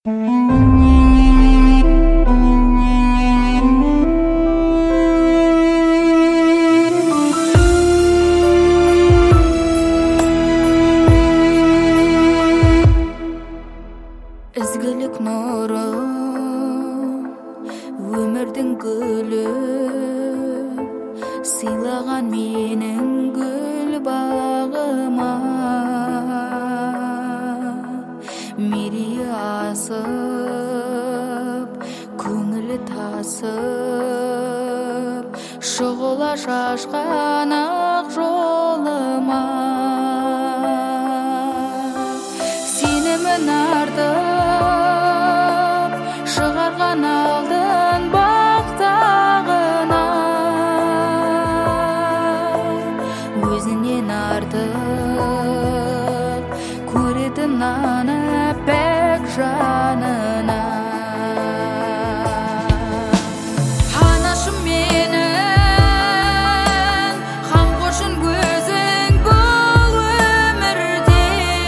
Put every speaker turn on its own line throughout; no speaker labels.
Izgilik nuru, өмірдің гүлі, сыйлаған менің гүл бағыма. Мерейі асып, көңілі тасып, шұғыла шашқан ақ жолыма. Сенімін артып, шығарған алдын бақтағына. Өзінен артық көретін аны пәк жанына. Анашым менің, қамқоршым көзің бұл өмірде.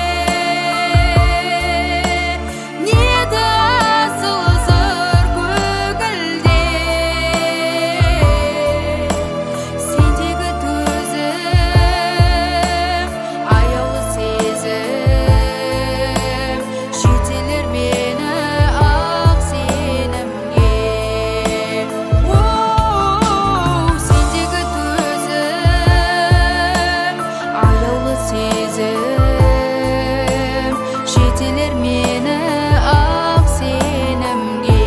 Ниеті асыл сыр көгілде. Сендегі төзім, аяулы сезім, жетелер мені ақ сенімге. Сендегі төзім, аяулы сезім, жетелер мені ақ сенімге.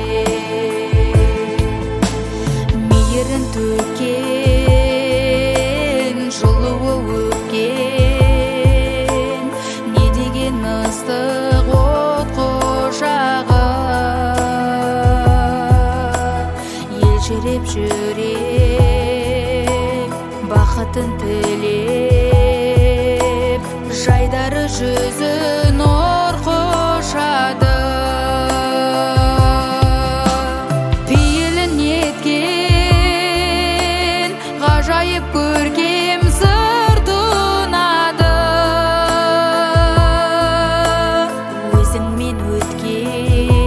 Мейірін төккен, жылуы өпкен, не деген ыстық от құшағы. Елжіреп жүрек, бақытын тілеп, жайдары жүзі нұр құшады. Пейілін еткен, ғажайып көркем сыр тұнады. Өзіңмен өткен